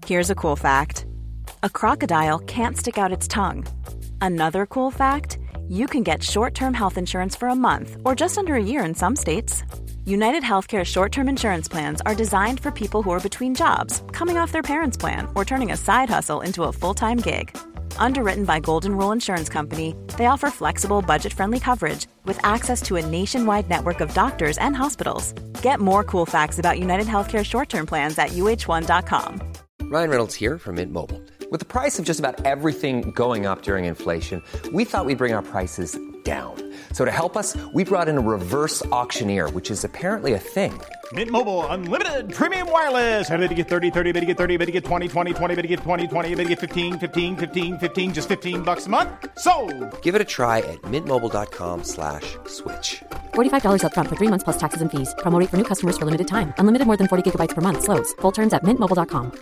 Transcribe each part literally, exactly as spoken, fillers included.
Here's a cool fact. A crocodile can't stick out its tongue. Another cool fact, you can get short-term health insurance for a month or just under a year in some states. United Healthcare short-term insurance plans are designed for people who are between jobs, coming off their parents' plan, or turning a side hustle into a full-time gig. Underwritten by Golden Rule Insurance Company, they offer flexible, budget-friendly coverage with access to a nationwide network of doctors and hospitals. Get more cool facts about United Healthcare short-term plans at U H one dot com. Ryan Reynolds here from Mint Mobile. With the price of just about everything going up during inflation, we thought we'd bring our prices down. So to help us, we brought in a reverse auctioneer, which is apparently a thing. Mint Mobile Unlimited Premium Wireless. How to get thirty, thirty, how to get thirty, how to get twenty, twenty, twenty, how to get twenty, twenty, how to get fifteen, fifteen, fifteen, fifteen, just fifteen bucks a month? Sold! Give it a try at mintmobile.com slash switch. forty-five dollars up front for three months plus taxes and fees. Promo rate for new customers for limited time. Unlimited more than forty gigabytes per month. Slows full terms at mint mobile dot com.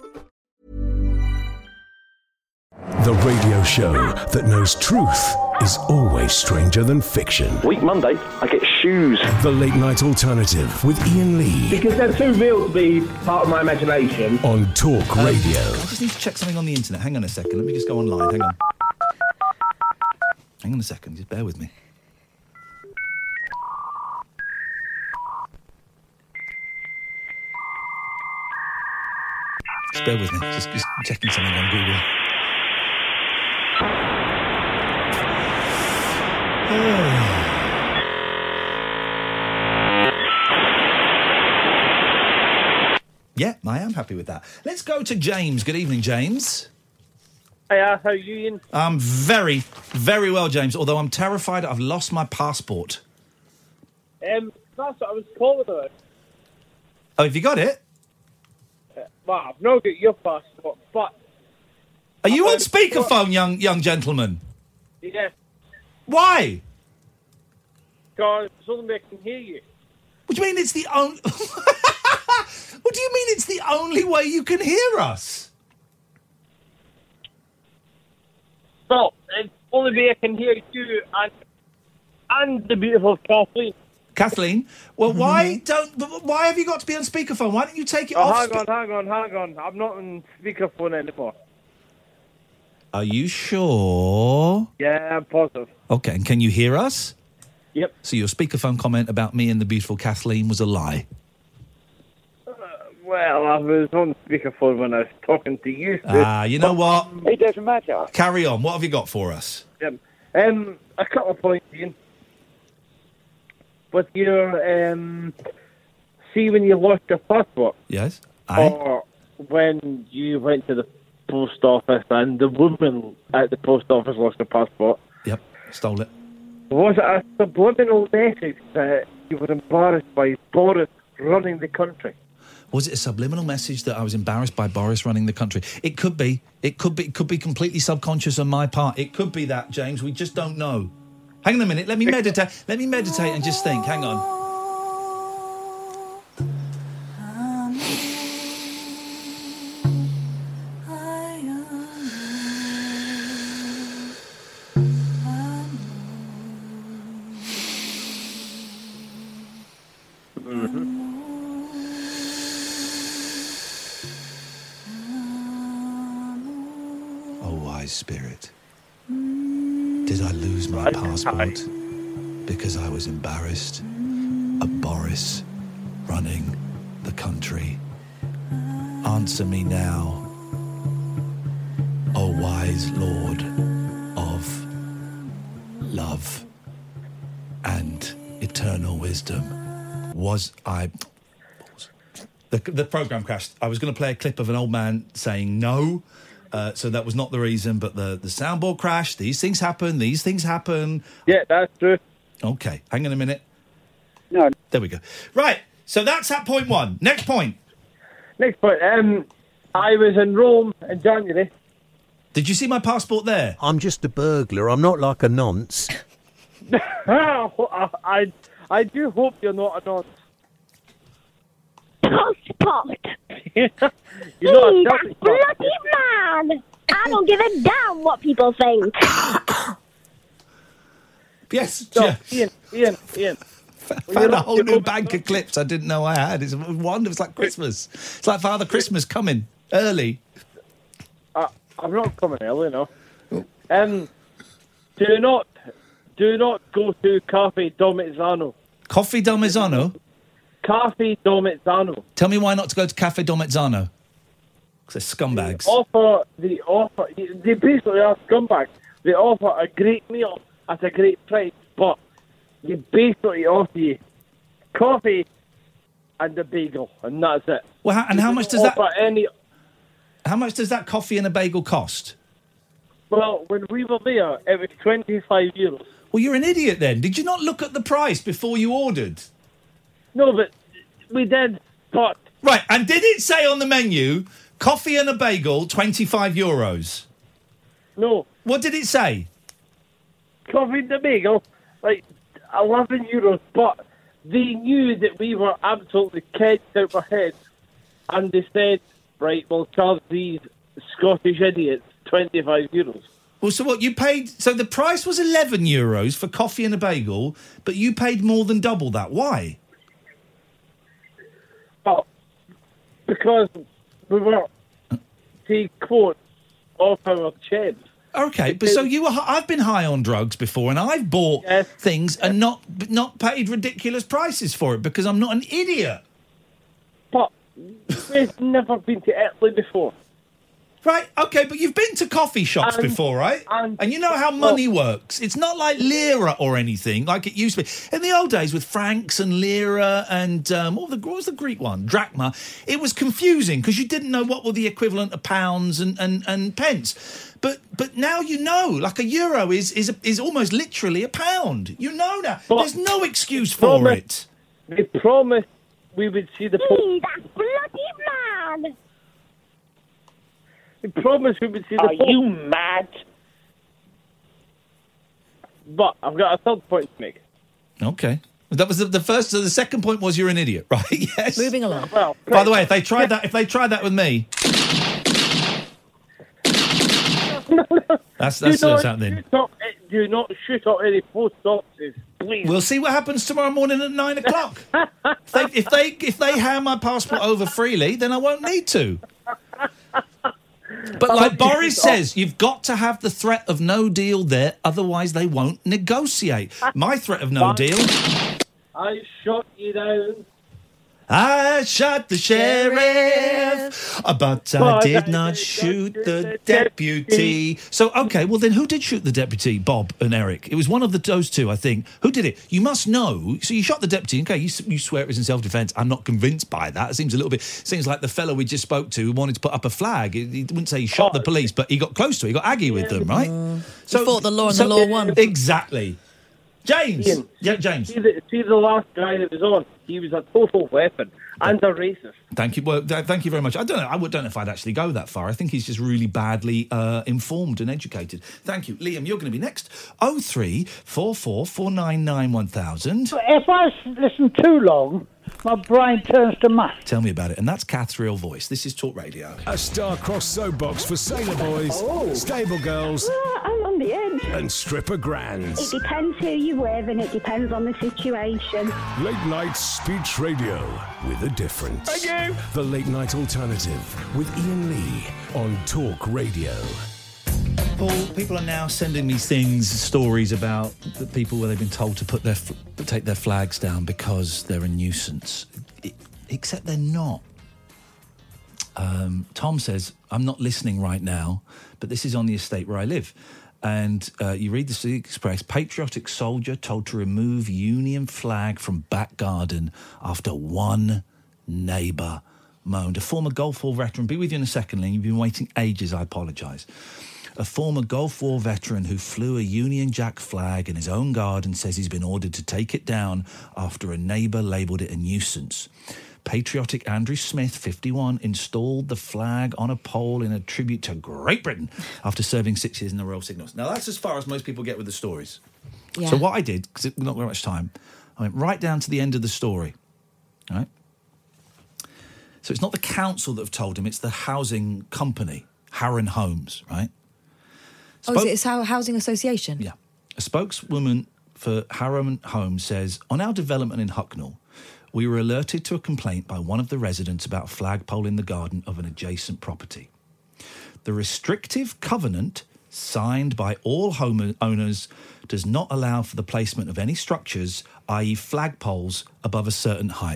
The radio show that knows truth is always stranger than fiction. Week Monday, I get shoes. The Late Night Alternative with Ian Lee. Because they're too real to be part of my imagination. On Talk um, Radio. I just need to check something on the internet. Hang on a second. Let me just go online. Hang on. Hang on a second. Just bear with me. Just bear with me. Just, just checking something on Google. Yeah, I am happy with that. Let's go to James. Good evening, James. Hiya, how are you, Ian? I'm very, very well, James, although I'm terrified I've lost my passport. Um, that's what I was calling about. Oh, have you got it? Uh, well, I've not got your passport, but... Are you I've on speakerphone, young young gentleman? Yeah. Why? Because it's the only way I can hear you. What do you mean it's the only... What do you mean it's the only way you can hear us? Well, it's the only way I can hear you and, and the beautiful Kathleen. Kathleen? Well, why don't... Why have you got to be on speakerphone? Why don't you take it oh, off? hang spe- on, hang on, hang on. I'm not on speakerphone anymore. Are you sure? Yeah, I'm positive. Okay, and can you hear us? Yep. So your speakerphone comment about me and the beautiful Kathleen was a lie? Uh, well, I was on speakerphone when I was talking to you. Ah, you know what? It doesn't matter. Carry on. What have you got for us? Um, um, a couple of points, Ian. With your, um, see when you lost your passport? Yes. Aye. Or when you went to the post office and the woman at the post office lost her passport. Yep, stole it. Was it a subliminal message that you were embarrassed by Boris running the country? Was it a subliminal message that I was embarrassed by Boris running the country? It could be. It could be. It could be completely subconscious on my part. It could be that, James. We just don't know. Hang on a minute. Let me meditate. Let me meditate and just think. Hang on. Spirit, did I lose my passport because I was embarrassed at Boris running the country? Answer me now, O wise Lord of love and eternal wisdom. Was I... The, the programme crashed. I was going to play a clip of an old man saying no. Uh, so that was not the reason, but the, the soundboard crashed. These things happen. These things happen. Yeah, that's true. Okay, hang on a minute. No. There we go. Right, so that's at point one. Next point. Next point. Um, I was in Rome in January. Did you see my passport there? I'm just a burglar. I'm not like a nonce. I, I do hope you're not a nonce. Passport. You're He's not a a Celtic bloody man. I don't give a damn what people think. Yes, no, yeah. Ian, Ian, Ian. Found a whole new bank of clips I didn't know I had. It's wonderful. It's like Christmas. It's like Father Christmas coming early. I'm not coming early, no. Um, do not, do not go to Cafe Domezzano. Coffee Domezzano? Cafe Domezzano. Tell me why not to go to Cafe Domezzano. Because they're scumbags. They offer, they offer, they basically are scumbags. They offer a great meal at a great price, but they basically offer you coffee and a bagel, and that's it. Well, how, and They how don't much does that? offer Any, How much does that coffee and a bagel cost? well, when we were there, it was twenty-five euros. Well, you're an idiot then. Did you not look at the price before you ordered? No, but we did, but... Right, and did it say on the menu, coffee and a bagel, twenty-five euros? No. What did it say? Coffee and a bagel, like, eleven euros, but they knew that we were absolutely kids out our heads, and they said, right, we'll charge these Scottish idiots twenty-five euros. Well, so what, you paid... So the price was eleven euros for coffee and a bagel, but you paid more than double that. Why? Well, because we were to quote off our chins. Okay, but so you were... hi- I've been high on drugs before, and I've bought Yes. things and not not paid ridiculous prices for it because I'm not an idiot. But we've never been to Italy before. Right, okay, but you've been to coffee shops And- before, right? and- And you know how money works. It's not like lira or anything like it used to be. In the old days with francs and lira and, um, what, was the, what was the Greek one? Drachma. It was confusing because you didn't know what were the equivalent of pounds and, and, and pence. But but now you know, like a euro is is a, is almost literally a pound. You know now. But There's no excuse for promise- it. They promised we would see the Pope. Gee, that bloody man! They promised we would see the Are Pope. you mad? But I've got a third point to make. Okay. That was the, the first. So the second point was you're an idiot, right? Yes. Moving along. Well, By the way, if they tried that, if they tried that with me, that's that's do not what's happening. shoot up, do not shoot up any post offices, please. We'll see what happens tomorrow morning at nine o'clock. if, they, if they if they hand my passport over freely, then I won't need to. But like Boris says, you've got to have the threat of no deal there, otherwise they won't negotiate. My threat of no deal. I shot you down. I shot the sheriff, but I did not shoot the deputy. So, okay, well then who did shoot the deputy, Bob and Eric? It was one of the those two, I think. Who did it? You must know. So you shot the deputy. Okay, you, you swear it was in self-defence. I'm not convinced by that. It seems a little bit... Seems like the fellow we just spoke to who wanted to put up a flag. He, he wouldn't say he shot the police, but he got close to it. He got aggy with them, right? He fought the law and the law won. Exactly. James. Ian, Yeah, James. See the, see the last guy that was on? He was a total weapon and a racist. Thank you. Well, th- thank you very much. I don't know. I would- don't know if I'd actually go that far. I think he's just really badly uh, informed and educated. Thank you, Liam. You're going to be next. Oh three four four four nine nine one thousand. If I s- listen too long, my brain turns to mush. Tell me about it. And that's Kath's real voice. This is Talk Radio. A star-crossed soapbox for sailor boys, Oh. stable girls, Ah, I'm on the edge. and stripper It grands. depends who you're with and it depends on the situation. Late night speech radio with a difference. Thank you. The Late Night Alternative with Ian Lee on Talk Radio. Paul, people are now sending me things, stories about the people where they've been told to put their f- take their flags down because they're a nuisance. I- except they're not. Um, Tom says, I'm not listening right now, but this is on the estate where I live. And uh, you read the City Express, patriotic soldier told to remove Union flag from back garden after one neighbour moaned. A former Gulf War veteran, be with you in a second, Lynn, you've been waiting ages, I apologise. A former Gulf War veteran who flew a Union Jack flag in his own garden says he's been ordered to take it down after a neighbour labelled it a nuisance. Patriotic Andrew Smith, fifty-one, installed the flag on a pole in a tribute to Great Britain after serving six years in the Royal Signals. Now, that's as far as most people get with the stories. Yeah. So what I did, because we've not got much time, I went right down to the end of the story. All right? So it's not the council that have told him, it's the housing company, Harron Homes, right? Oh, is it it's a housing association? Yeah. A spokeswoman for Harron Homes says, on our development in Hucknall, we were alerted to a complaint by one of the residents about a flagpole in the garden of an adjacent property. The restrictive covenant signed by all homeowners does not allow for the placement of any structures, that is flagpoles, above a certain height.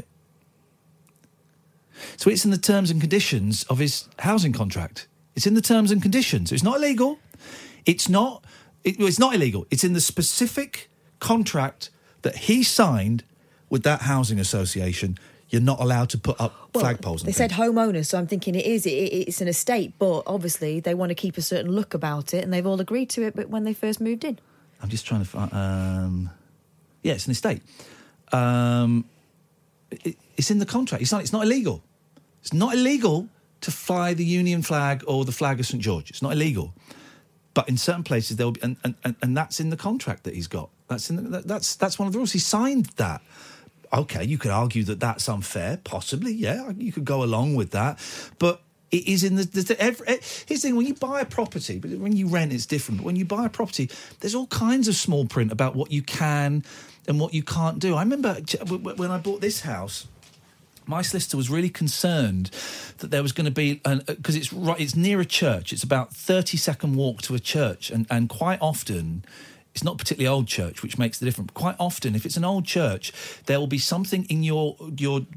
So it's in the terms and conditions of his housing contract. It's in the terms and conditions. It's not illegal. It's not, it, it's not illegal. It's in the specific contract that he signed with that housing association. You're not allowed to put up well, flagpoles. They said homeowners, so I'm thinking it is. It, it's an estate, but obviously they want to keep a certain look about it, and they've all agreed to it. But when they first moved in, I'm just trying to find. Um, yeah, it's an estate. Um, it, it's in the contract. It's not. It's not illegal. It's not illegal to fly the Union flag or the flag of Saint George. It's not illegal. But in certain places there will be, and, and, and that's in the contract that he's got. That's in the, that, that's that's one of the rules. He signed that. Okay, you could argue that that's unfair, possibly, yeah, you could go along with that, but it is in the... the, the every, here's the thing, when you buy a property, but when you rent it's different, but when you buy a property, there's all kinds of small print about what you can and what you can't do. I remember when I bought this house, my solicitor was really concerned that there was going to be... Because it's right, it's near a church, it's about thirty second walk to a church, and, and quite often... It's not particularly old church, which makes the difference. But quite often, if it's an old church, there will be something in your your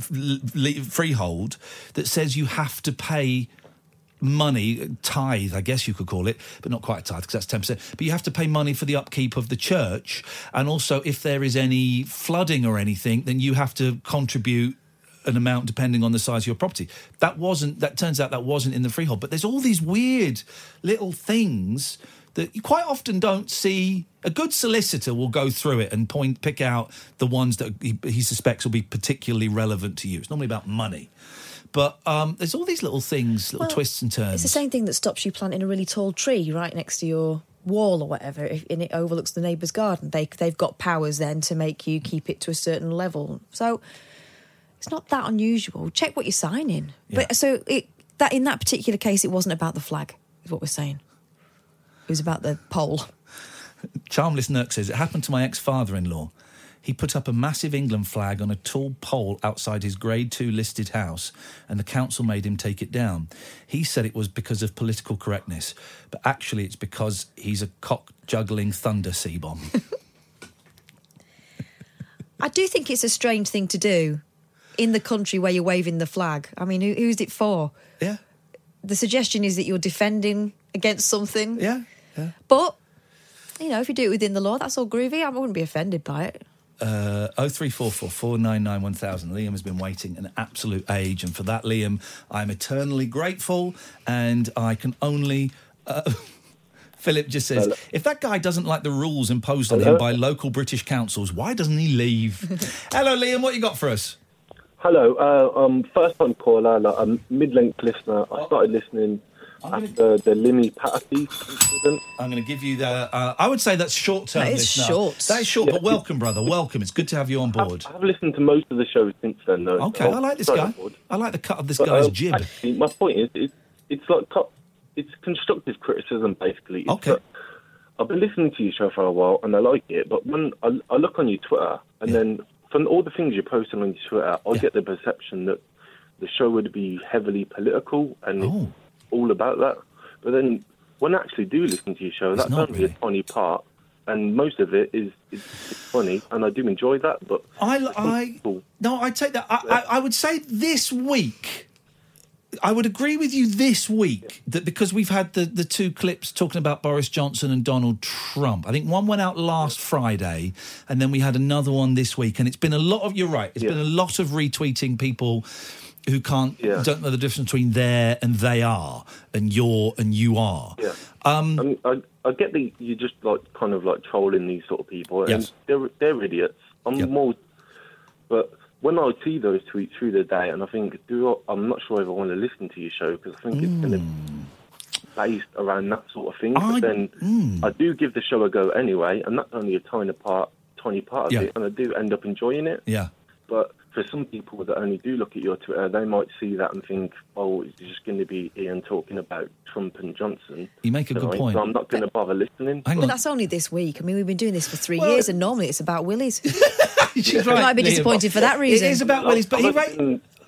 freehold that says you have to pay money, tithe, I guess you could call it, but not quite a tithe because that's ten percent. But you have to pay money for the upkeep of the church. And also, if there is any flooding or anything, then you have to contribute an amount depending on the size of your property. That wasn't, that turns out that wasn't in the freehold. But there's all these weird little things that you quite often don't see. A good solicitor will go through it and point, pick out the ones that he, he suspects will be particularly relevant to you. It's normally about money. But um, there's all these little things, little well, twists and turns. It's the same thing that stops you planting a really tall tree right next to your wall or whatever, if, and it overlooks the neighbour's garden. They, they've got powers then to make you keep it to a certain level. So it's not that unusual. Check what you're signing. Yeah. But so it, that in that particular case, it wasn't about the flag, is what we're saying. It was about the pole. Charmless Nurk says, it happened to my ex-father-in-law. He put up a massive England flag on a tall pole outside his Grade two listed house, and the council made him take it down. He said it was because of political correctness, but actually it's because he's a cock-juggling thunder C-bomb. I do think it's a strange thing to do in the country where you're waving the flag. I mean, who, who's it for? Yeah. The suggestion is that you're defending against something. Yeah, yeah. But, you know, if you do it within the law, that's all groovy. I wouldn't be offended by it. Uh, oh three four four, four nine nine, one thousand. Liam has been waiting an absolute age, and for that, Liam, I'm eternally grateful, and I can only... Uh, Philip just says, Hello. If that guy doesn't like the rules imposed on Hello. him by local British councils, why doesn't he leave? Hello, Liam, what you got for us? Hello, uh, um, first-time caller, like, I'm mid-length listener. I started listening I'm after gonna... the Limmy Patterson incident. I'm going to give you the... Uh, I would say that's short-term That is listener. short. That is short, yeah. But welcome, brother, welcome. It's good to have you on board. I've, I've listened to most of the shows since then, though. Okay, I like this guy. I like the cut of this but, guy's um, jib. Actually, my point is, it's, it's like... It's constructive criticism, basically. It's okay. That I've been listening to your show for a while, and I like it, but when I, I look on your Twitter, and yeah. then... From all the things you're posting on your Twitter, I yeah. get the perception that the show would be heavily political and oh. all about that. But then when I actually do listen to your show, it's that's only really. a tiny part, and most of it is, is, is funny, and I do enjoy that. But I, I cool. no, I take that. I, yeah. I, I would say this week. I would agree with you this week that because we've had the, the two clips talking about Boris Johnson and Donald Trump. I think one went out last Friday and then we had another one this week. And it's been a lot of, you're right, it's yeah. been a lot of retweeting people who can't, yeah. don't know the difference between there and they are and you're and you are. Yeah. Um, I, mean, I, I get that you're just like kind of like trolling these sort of people and yes. they're, they're idiots. I'm yep. more, but... When I see those tweets through the day, and I think, do I, I'm not sure if I want to listen to your show because I think mm. it's going to be based around that sort of thing. I, but then mm. I do give the show a go anyway, and that's only a tiny part, tiny part of yeah. it, and I do end up enjoying it. Yeah. But for some people that only do look at your Twitter, they might see that and think, oh, it's just going to be Ian talking about Trump and Johnson. You make a tonight, good point. So I'm not going to bother listening. But that's only this week. I mean, we've been doing this for three well, years, and normally it's about Willies. She's right, I might be disappointed Liam. for that reason. It is about Willies, but he... Listening,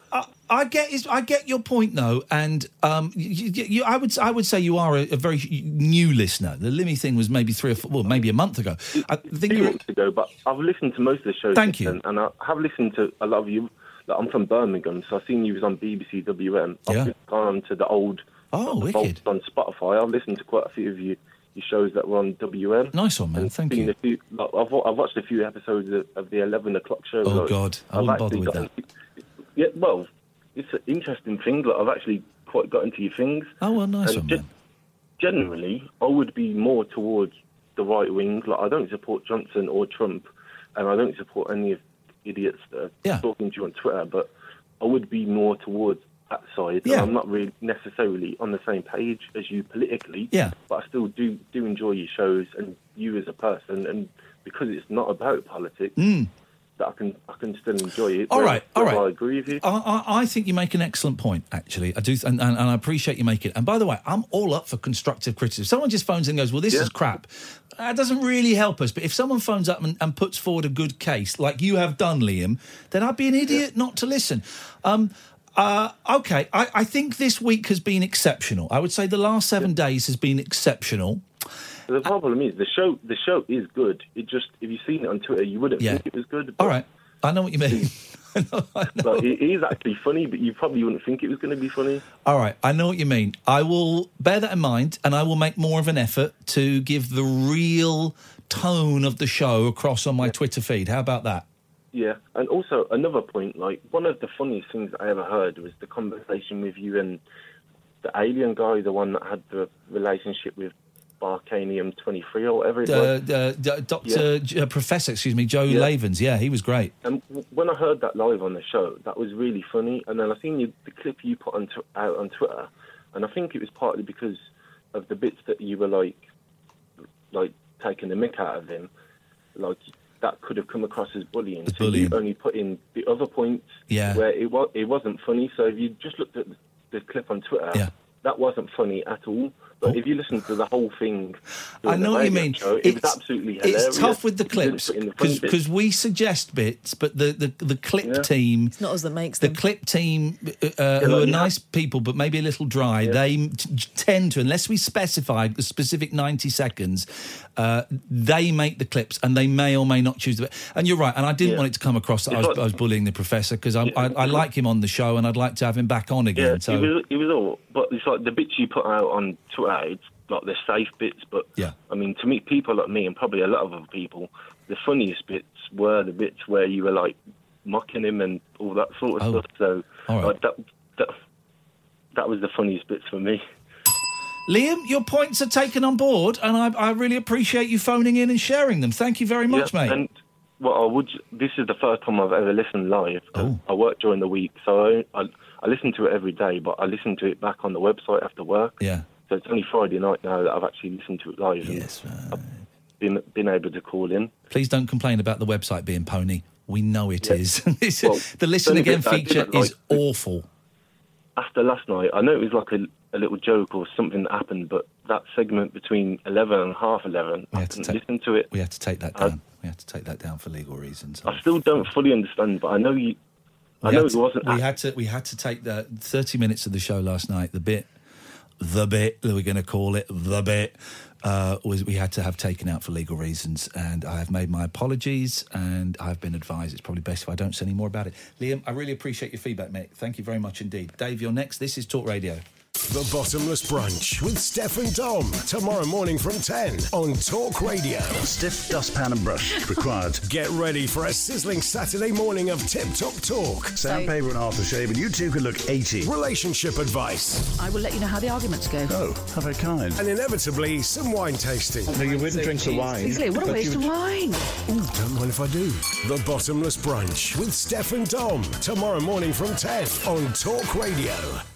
I, I get is I get your point though, and um, you, you, I would I would say you are a, a very new listener. The Limmy thing was maybe three or four, well, maybe a month ago. I think Two months ago, but I've listened to most of the shows. Thank since you. then, and I have listened to a lot of you. Like, I'm from Birmingham, so I've seen you was on B B C W M. I've Yeah. just gone on to the old Oh, the wicked. on Spotify. I've listened to quite a few of you. Your shows that were on W M. Nice one, man. And Thank seen you. A few, like, I've, I've watched a few episodes of, of the eleven o'clock show. Oh, like, God. I I've wouldn't bother actually with gotten- Yeah, well, it's an interesting thing. Like, I've actually quite got into your things. Oh, well, nice And one, ge- man. Generally, I would be more towards the right wing. Like, I don't support Johnson or Trump, and I don't support any of the idiots that are Yeah. talking to you on Twitter, but I would be more towards that side. Yeah. And I'm not really necessarily on the same page as you politically, Yeah. but I still do, do enjoy your shows and you as a person, and because it's not about politics, Mm. that I can I can still enjoy it. All Whether- right, all whether right. I agree with you. I, I, I think you make an excellent point, actually. I do, and, and, and I appreciate you making it. And by the way, I'm all up for constructive criticism. Someone just phones in and goes, well, this Yeah. is crap. That doesn't really help us. But if someone phones up and, and puts forward a good case, like you have done, Liam, then I'd be an idiot not to listen. Um, uh, okay, I, I think this week has been exceptional. I would say the last seven days has been exceptional. The problem is the show. The show is good. It just if you've seen it on Twitter, you wouldn't Yeah. think it was good. All right, I know what you mean. But it is actually funny, but you probably wouldn't think it was going to be funny. All right, I know what you mean. I will bear that in mind, and I will make more of an effort to give the real tone of the show across on my Twitter feed. How about that? Yeah, and also another point, like one of the funniest things I ever heard was the conversation with you and the alien guy, the one that had the relationship with Barkanium twenty-three or whatever it Uh, was. uh, d- Doctor J- uh, Professor, excuse me, Joe Yeah. Lavens. Yeah, he was great. And w- when I heard that live on the show, that was really funny. And then I seen you, the clip you put on t- out on Twitter, and I think it was partly because of the bits that you were like, like taking the mick out of him, like that could have come across as bullying. So bullying. you only put in the other points Yeah. where it was it wasn't funny. So if you just looked at the, the clip on Twitter, Yeah. that wasn't funny at all. But if you listen to the whole thing, I during know the what you radio mean. show, it It's- was absolutely hilarious. It's tough with the You didn't clips put in the funny bits. because we suggest bits, but the, the, the clip Yeah. team, It's not us that makes the them. clip team, uh, who like are you nice people but maybe a little dry, they t- tend to, unless we specify the specific ninety seconds, uh, they make the clips and they may or may not choose the. And you're right, and I didn't Yeah. want it to come across that I It's was, like- I was bullying the professor because I, I, I like him on the show and I'd like to have him back on again. Yeah, so it was, it was all, but it's like the bits you put out on Twitter, it's like the safe bits, but yeah. I mean, to me, people like me and probably a lot of other people, the funniest bits were the bits where you were like mocking him and all that sort of Oh. stuff. So All right. like, that, that that was the funniest bits for me. Liam, your points are taken on board, and I, I really appreciate you phoning in and sharing them. Thank you very much, Yeah, mate. And well, I would. This is the first time I've ever listened live. Oh. I work during the week, so I, I I listen to it every day, but I listen to it back on the website after work. Yeah. So it's only Friday night now that I've actually listened to it live. Yes, and I've been been able to call in. Please don't complain about the website being pony. We know it Yeah. is. This- Well, the Listen the only Again bit I feature didn't is like- awful. After last night, I know it was like a, a little joke or something that happened, but that segment between eleven and half eleven, I had to couldn't take- listen to it. We had to take that I- down. we had to take that down for legal reasons. I still don't fully understand, but I know you. I We know had it to- wasn't. We had to. We had to take the thirty minutes of the show last night. The bit, the bit that we're going to call it, the bit, uh, was we had to have taken out for legal reasons. And I have made my apologies, and I've been advised it's probably best if I don't say any more about it. Liam, I really appreciate your feedback, mate. Thank you very much indeed. Dave, you're next. This is Talk Radio. The Bottomless Brunch with Steph and Dom. Tomorrow morning from ten on Talk Radio. Stiff dustpan and brush required. Get ready for a sizzling Saturday morning of tip-top talk. Sandpaper and aftershave, and you two can look eighty. Relationship advice. I will let you know how the arguments go. Oh, how very kind. And inevitably, some wine tasting. No, you wouldn't drink the wine. Exactly, what a but waste you of wine. Ooh, don't mind if I do. The Bottomless Brunch with Steph and Dom. Tomorrow morning from ten on Talk Radio.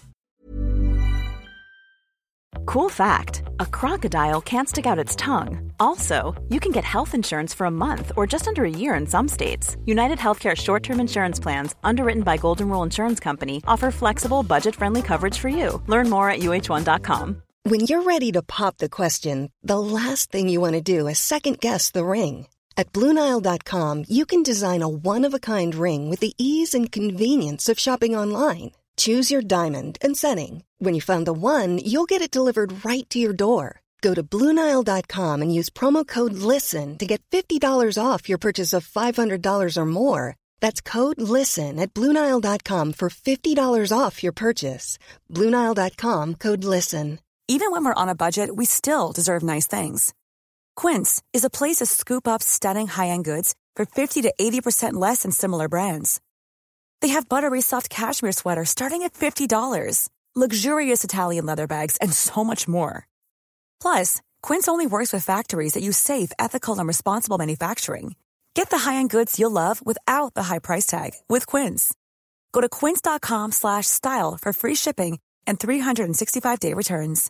Cool fact, a crocodile can't stick out its tongue. Also, you can get health insurance for a month or just under a year in some states. United Healthcare short-term insurance plans, underwritten by Golden Rule Insurance Company, offer flexible, budget-friendly coverage for you. Learn more at U H one dot com. When you're ready to pop the question, the last thing you want to do is second-guess the ring. At Blue Nile dot com, you can design a one-of-a-kind ring with the ease and convenience of shopping online. Choose your diamond and setting. When you find the one, you'll get it delivered right to your door. Go to Blue Nile dot com and use promo code LISTEN to get fifty dollars off your purchase of five hundred dollars or more. That's code LISTEN at Blue Nile dot com for fifty dollars off your purchase. Blue Nile dot com, code LISTEN. Even when we're on a budget, we still deserve nice things. Quince is a place to scoop up stunning high-end goods for fifty to eighty percent less than similar brands. They have buttery soft cashmere sweaters starting at fifty dollars, luxurious Italian leather bags, and so much more. Plus, Quince only works with factories that use safe, ethical, and responsible manufacturing. Get the high-end goods you'll love without the high price tag with Quince. Go to quince dot com slash style for free shipping and three sixty-five day returns.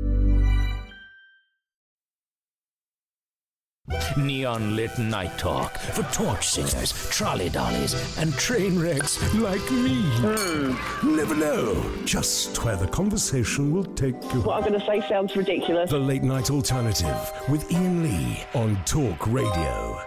Neon lit night talk for torch singers, trolley dollies, and train wrecks like me. Mm. Never know just where the conversation will take you. What I'm going to say sounds ridiculous. The Late Night Alternative with Ian Lee on Talk Radio.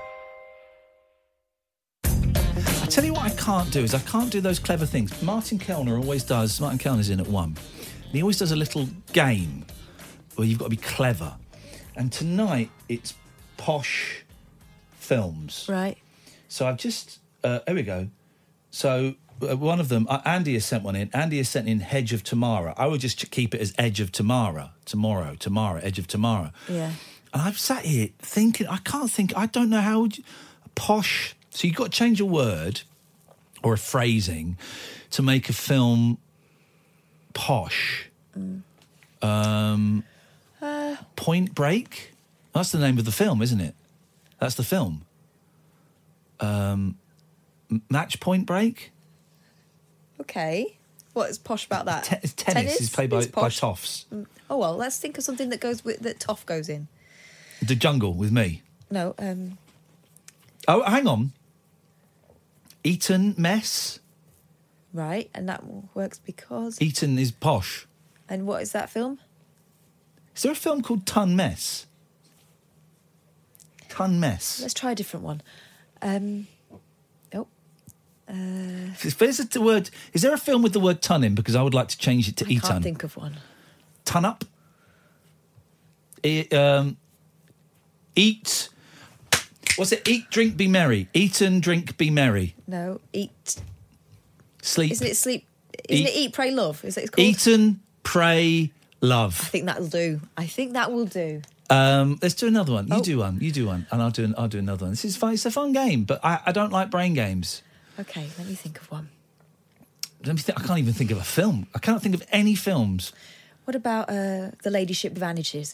I tell you what I can't do is I can't do those clever things. Martin Kellner always does. Martin Kellner's in at one. And he always does a little game where you've got to be clever. And tonight it's posh films. Right. So I've just... Uh, here we go. So uh, one of them... Uh, Andy has sent one in. Andy has sent in Hedge of Tomorrow. I would just keep it as Edge of Tomorrow. Tomorrow. Tomorrow. Edge of Tomorrow. Yeah. And I've sat here thinking... I can't think... I don't know how... Would you, posh... So you've got to change a word or a phrasing to make a film posh. Mm. Um, uh, Point Break? That's the name of the film, isn't it? That's the film. Um, Match Point Break? Okay. What is posh about that? Te- tennis, tennis is played by, is by posh. Toffs. Mm. Oh, well, let's think of something that goes with... that Toff goes in. The Jungle with me. No, um... Oh, hang on. Eton Mess? Right, and that works because... Eton is posh. And what is that film? Is there a film called Ton Mess? Ton Mess. Let's try a different one. Um, oh. Uh, if there's a word... Is there a film with the word ton in? Because I would like to change it to I Eton. can't think of one. Ton Up? E- um, eat... What's it? Eat, drink, be merry. Eat and drink, be merry. No, eat... Sleep. Isn't it sleep? Isn't Eat. it eat, pray, love? Is that it's called? Eaten, pray, love. I think that'll do. I think that will do. Um, let's do another one. You Oh. do one. You do one, and I'll do. An, I'll do another one. This is fun. It's a fun game, but I, I don't like brain games. Okay, let me think of one. Let me think. I can't even think of a film. I can't think of any films. What about uh, The Ladyship Vanishes?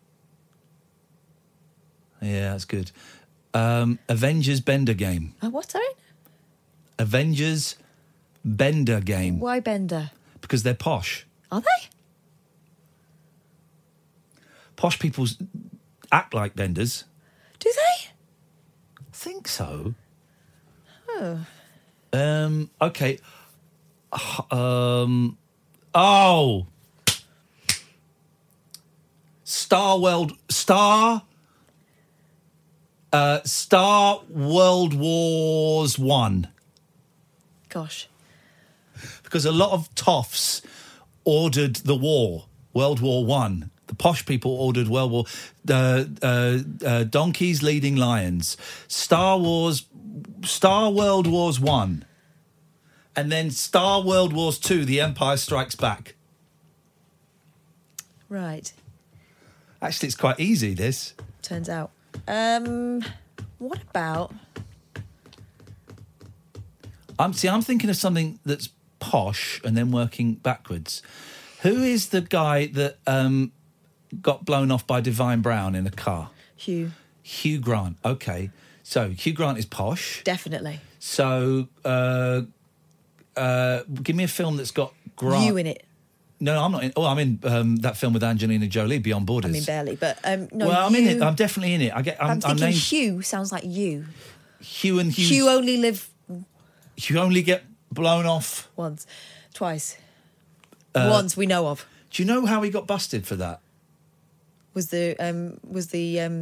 Yeah, that's good. Um, Avengers Bender Game. Oh, what, sorry? Avengers Bender Game. Why Bender? Because they're posh. Are they? Posh people act like benders. Do they? I think so. Oh. Um, okay. Um, oh. Star World... Star... Uh, Star World Wars One. Gosh. Because a lot of toffs ordered the war, World War One. The posh people ordered World War... Uh, uh, uh, donkeys leading lions. Star Wars... Star World Wars One. And then Star World Wars Two, The Empire Strikes Back. Right. Actually, it's quite easy, this. Turns out. Um, what about... I'm see. I'm thinking of something that's posh and then working backwards. Who is the guy that um, got blown off by Divine Brown in a car? Hugh. Hugh Grant. Okay, so Hugh Grant is posh. Definitely. So, uh, uh, give me a film that's got Grant. You in it. No, no, I'm not in. Oh, I'm in um, that film with Angelina Jolie, Beyond Borders. I mean, barely, but um, no. well, I'm you, in it. I'm definitely in it. I get. I'm, I'm thinking named, Hugh sounds like you. Hugh and Hugh. Hugh only live You only get blown off once, twice. Uh, Once we know of. Do you know how he got busted for that? Was the um was the um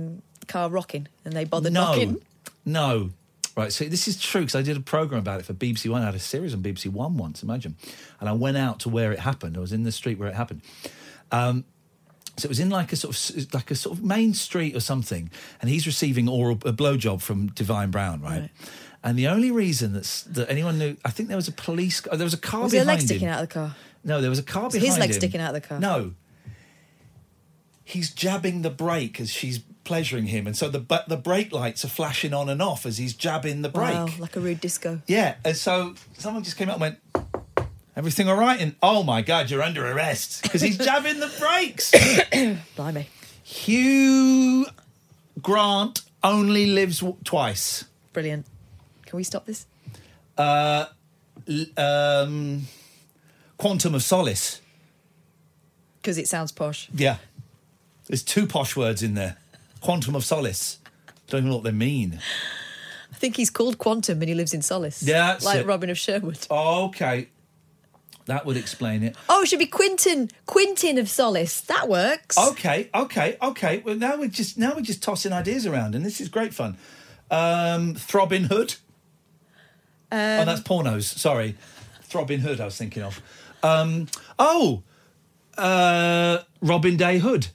the car rocking and they bothered no, knocking? No. Right, so this is true because I did a programme about it for B B C One. I had a series on B B C One once, imagine. And I went out to where it happened. I was in the street where it happened. Um, so it was in like a sort of like a sort of main street or something, and he's receiving oral a blowjob from Divine Brown, right? right. And the only reason that's, that anyone knew, I think there was a police, there was a car was behind him. Was his leg sticking out of the car? No, there was a car was behind him. His leg sticking out of the car? No. He's jabbing the brake as she's pleasuring him, and so the but the brake lights are flashing on and off as he's jabbing the brake. Wow, like a rude disco. Yeah, and so someone just came up and went, "Everything all right?" And oh my God, you're under arrest because he's jabbing the brakes. Blimey. Hugh Grant only lives w- twice. Brilliant. Can we stop this? Uh, um, Quantum of Solace. Because it sounds posh. Yeah. There's two posh words in there. Quantum of Solace. Don't even know what they mean. I think he's called Quantum and he lives in Solace. Yeah, that's Like it. Robin of Sherwood. Oh, okay. That would explain it. Oh, it should be Quintin. Quintin of Solace. That works. Okay, okay, okay. Well, now we're just now we're just tossing ideas around, and this is great fun. Um, Throbbing Hood. Um, oh, that's pornos. Sorry, Throbbing Hood. I was thinking of. Um, oh, uh, Robin Day Hood.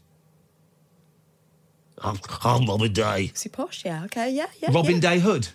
I'm, I'm Robin Day. Is he posh? Yeah. Okay. Yeah. Yeah. Robin yeah. Day Hood.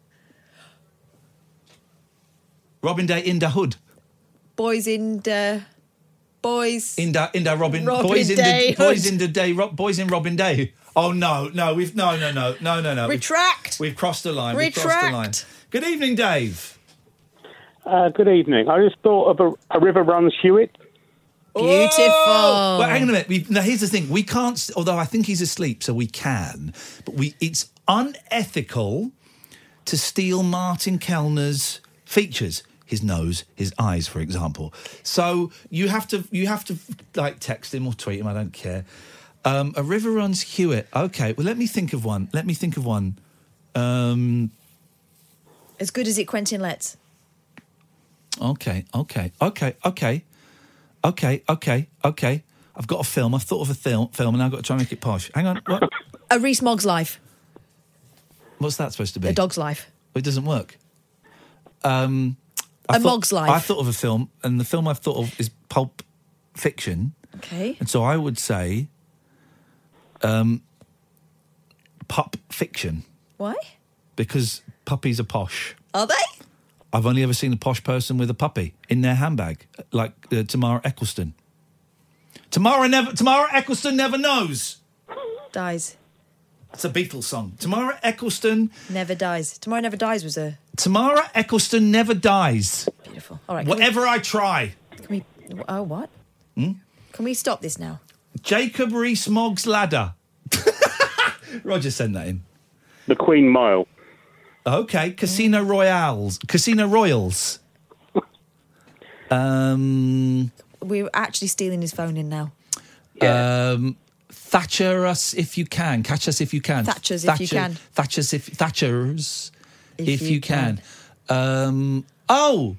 Robin Day in the Hood. Boys in the boys. In the in the Robin. Robin boys in Day the boys Hood. in the day. Ro, boys in Robin Day. Oh no, no, we've no, no, no, no, no, no. Retract. We've, we've crossed the line. Retract. We've crossed the line. Good evening, Dave. Uh, good evening. I just thought of a, a river runs Hewitt. Beautiful. Oh! Well, hang on a minute. We, now, here's the thing. We can't, although I think he's asleep, so we can, but we it's unethical to steal Martin Kellner's features. His nose, his eyes, for example. So you have to, you have to, like, text him or tweet him, I don't care. Um, a river runs Hewitt. Okay, well, let me think of one. Let me think of one. Um, as good as it Quentin Letts. Okay, okay, okay, okay. Okay, okay, okay. I've got a film. I've thought of a film, film and I've got to try and make it posh. Hang on. What? A Rees Mogg's Life. What's that supposed to be? A Dog's Life. It doesn't work. Um, I a thought, Mogg's Life. I thought of a film, and the film I've thought of is Pulp Fiction. Okay. And so I would say um, Pup Fiction. Why? Because puppies are posh. Are they? I've only ever seen a posh person with a puppy in their handbag, like uh, Tamara Eccleston. Tamara never. Tamara Eccleston never knows. Dies. That's a Beatles song. Tamara Eccleston never dies. Tomorrow Never Dies was a. Tamara Eccleston never dies. Beautiful. All right. Whatever we... I try. Can we? Oh, what? Hmm? Can we stop this now? Jacob Rees-Mogg's Ladder. Roger, send that in. The Queen Mile. Okay, Casino Royales. Casino Royals. um, We're actually stealing his phone in now. Um, Thatcher us if you can. Catch us if you can. Thatchers Thatcher, if you can. Thatchers if Thatchers if, if you, you can. can. Um, oh,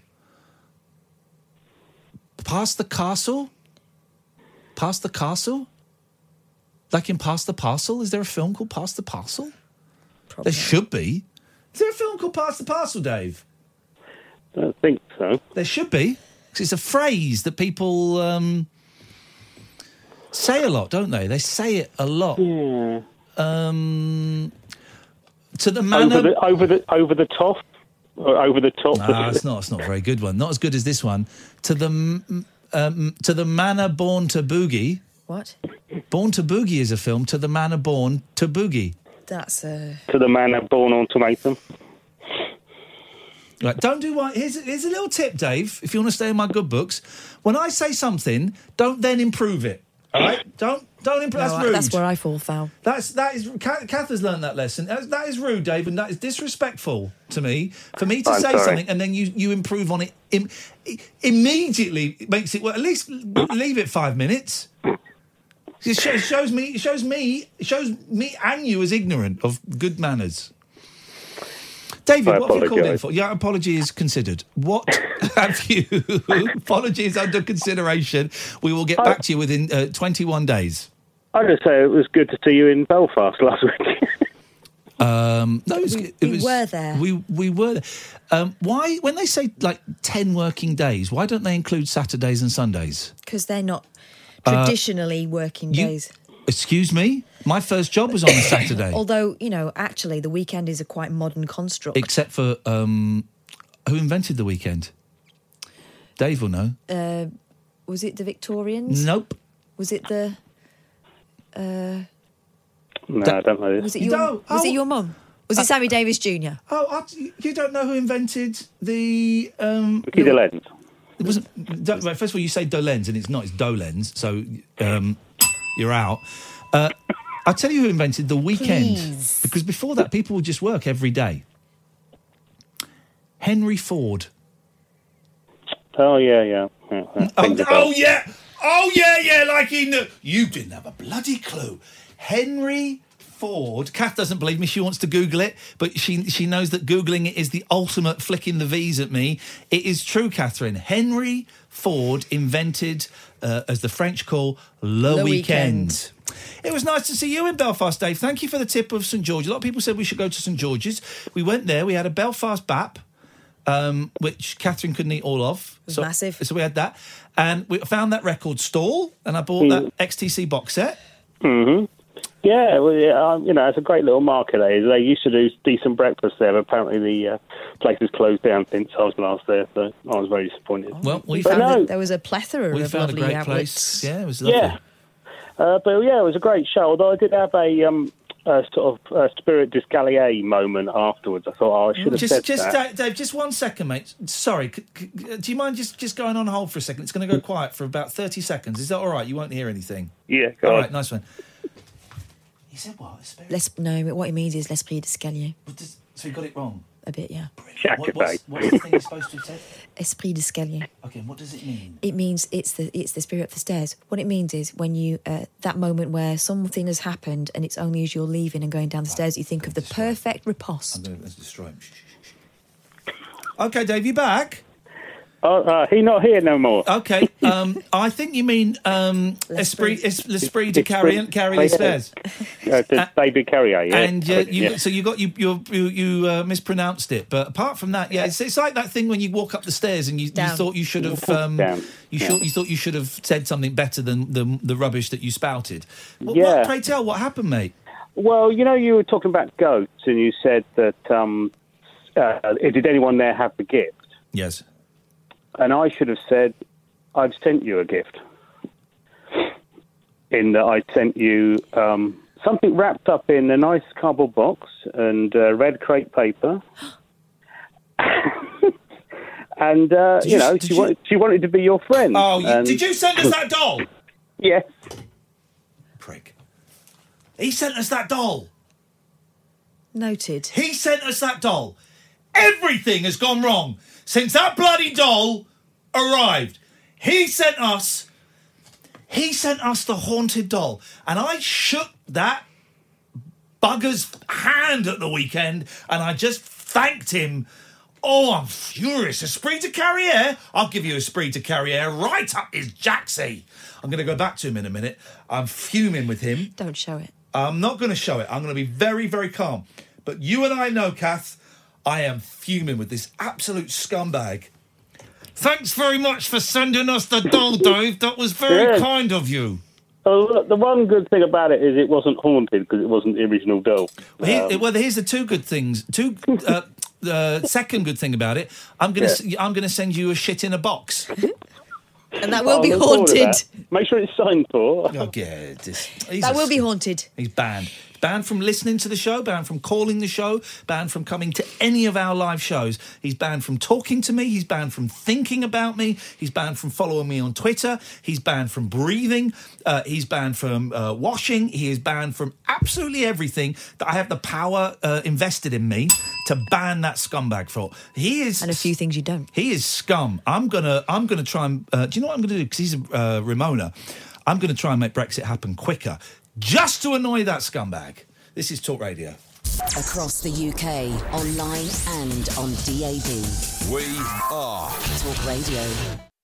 Past the Castle. Past the Castle. Like in Past the Parcel. Is there a film called Past the Parcel? Probably. There should be. Is there a film called Past the Parcel, Dave? I don't think so. There should be. Because it's a phrase that people um, say a lot, don't they? They say it a lot. Yeah. Um, to the manor... Over the, over the, over the top? Or over the top? Nah, it's not. It's not a very good one. Not as good as this one. To the um, to the manor born to boogie. What? Born to Boogie is a film. To the manor born to boogie. That's a... To the man born on tomato. Right, don't do what... Here's, here's a little tip, Dave, if you want to stay in my good books. When I say something, don't then improve it, all right? Don't don't improve... No, that's rude. That's where I fall foul. That's, that is... Kath, Kath has learned that lesson. That, that is rude, Dave, and that is disrespectful to me. For me to I'm say sorry. something and then you, you improve on it im, immediately makes it... Well, at least leave it five minutes. It shows, shows me, it shows me, it shows me and you as ignorant of good manners. David, I what have you called in apologise. for? Yeah, apology is considered. What have you? Apology is under consideration. We will get back to you within uh, twenty-one days. I just say it was good to see you in Belfast last week. Um, no, it was, We- it we was- were there. We we were there. Um, why, when they say like ten working days, why don't they include Saturdays and Sundays? Because they're not Uh, traditionally working you- days. Excuse me, my first job was on a Saturday, Although, you know, actually the weekend is a quite modern construct. except for um, who invented the weekend? Dave will know. Uh, was it the Victorians? Nope. Was it the... Uh, No, I don't know this. was it You your, don't? was Oh. it your mum? Was it Sammy Davis Junior? Oh, I, you don't know who invented the... Um, Ricky the- DeLenz. It wasn't. do- right, first of all, you say Dolens, and it's not. It's Dolens. So um, you're out. Uh, I'll tell you who invented the weekend. Please. Because before that, people would just work every day. Henry Ford. Oh, yeah, yeah. yeah, yeah. Oh, Rings a bell. oh yeah. Oh yeah, yeah. Like he knew. You didn't have a bloody clue. Henry Ford. Kath doesn't believe me. She wants to Google it, but she she knows that Googling it is the ultimate flicking the V's at me. It is true, Catherine. Henry Ford invented, uh, as the French call, le, Le weekend. weekend. It was nice to see you in Belfast, Dave. Thank you for the tip of St George. A lot of people said we should go to St George's. We went there. We had a Belfast bap, um, which Catherine couldn't eat all of. was so, massive. So we had that. And we found that record stall, and I bought that X T C box set. Mm-hmm. Yeah, well, yeah, um, you know, it's a great little market. Eh? They used to do decent breakfast there, but apparently the uh, place has closed down since I was last there, so I was very disappointed. Well, we But found no. that there was a plethora We of found a lovely great outlets. place. Yeah, it was lovely. Yeah. Uh, but yeah, it was a great show, although I did have a, um, a sort of uh, Spirit d'Escalier moment afterwards. I thought, oh, I should have Just, said just that. Dave, Dave, just one second, mate. Sorry, c- c- do you mind just, just going on hold for a second? It's going to go quiet for about thirty seconds. Is that all right? You won't hear anything. Yeah, go All on. right, nice one. He said what? Spirit? Les, no, what he means is l'esprit d'escalier. So he got it wrong. A bit, yeah. What, what's, what's the thing you're supposed to have said? Esprit d'escalier. Okay, and what does it mean? It means it's the it's the spirit of the stairs. What it means is when you uh, that moment where something has happened and it's only as you're leaving and going down the stairs you think of the perfect riposte. I'm going to destroy him. Shh, shh, shh. Okay, Dave, you back? Oh, uh, he not here no more. Okay, um, I think you mean um, Esprit, es, l'esprit de carry, carry les stairs. Uh, to David Carrier, yeah. And uh, you, yeah. so you got you you you, you uh, mispronounced it, but apart from that, yeah, it's, it's like that thing when you walk up the stairs and you, you Down. thought you should have um, Down. you Yeah. thought you thought you should have said something better than the the rubbish that you spouted. What, Yeah. what, pray tell, what happened, mate? Well, you know, you were talking about goats, and you said that um, uh, did anyone there have the gift? Yes. And I should have said, I've sent you a gift. In that I sent you um, something wrapped up in a nice cardboard box and uh, red crepe paper. and, uh, Did you you- know, did she, you- wanted, she wanted to be your friend. Oh, you, and- did you send us that doll? Yes. Prick. He sent us that doll. Noted. He sent us that doll. Everything has gone wrong since that bloody doll arrived. He sent us... He sent us the haunted doll. And I shook that bugger's hand at the weekend and I just thanked him. Oh, I'm furious. Esprit de carrière? I'll give you esprit de carrière right up his jacksy. I'm going to go back to him in a minute. I'm fuming with him. Don't show it. I'm not going to show it. I'm going to be very, very calm. But you and I know, Kath, I am fuming with this absolute scumbag. Thanks very much for sending us the doll, Dave. That was very Yeah. kind of you. Oh, look, the one good thing about it is it wasn't haunted because it wasn't the original doll. Well, here- Um, well, here's the two good things. Two. Uh, uh, second good thing about it, I'm gonna s I'm gonna send you a shit in a box. And that will I'll be look forward to haunted. that. Make sure it's signed for. Oh, yeah, just, he's That a will be s- haunted. He's banned. Banned from listening to the show, banned from calling the show, banned from coming to any of our live shows. He's banned from talking to me. He's banned from thinking about me. He's banned from following me on Twitter. He's banned from breathing. Uh, he's banned from uh, washing. He is banned from absolutely everything that I have the power uh, invested in me to ban that scumbag for. He is... And a few things you don't. He is scum. I'm gonna. I'm gonna try and. Uh, do you know what I'm gonna do? Because he's a uh, Ramona. I'm gonna try and make Brexit happen quicker, just to annoy that scumbag. This is Talk Radio. Across the U K, online and on D A B. We are Talk Radio.